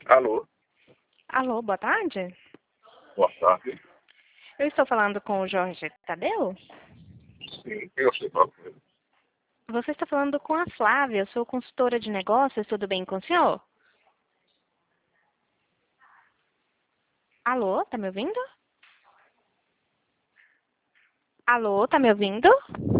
Alô, Alô, boa tarde. boa tarde. Eu estou falando com o Jorge Tadeu? Sim, eu sei falar com ele. Você está falando com a Flávia, eu sou consultora de negócios, tudo bem com o senhor? Alô, tá me ouvindo? Alô, tá me ouvindo?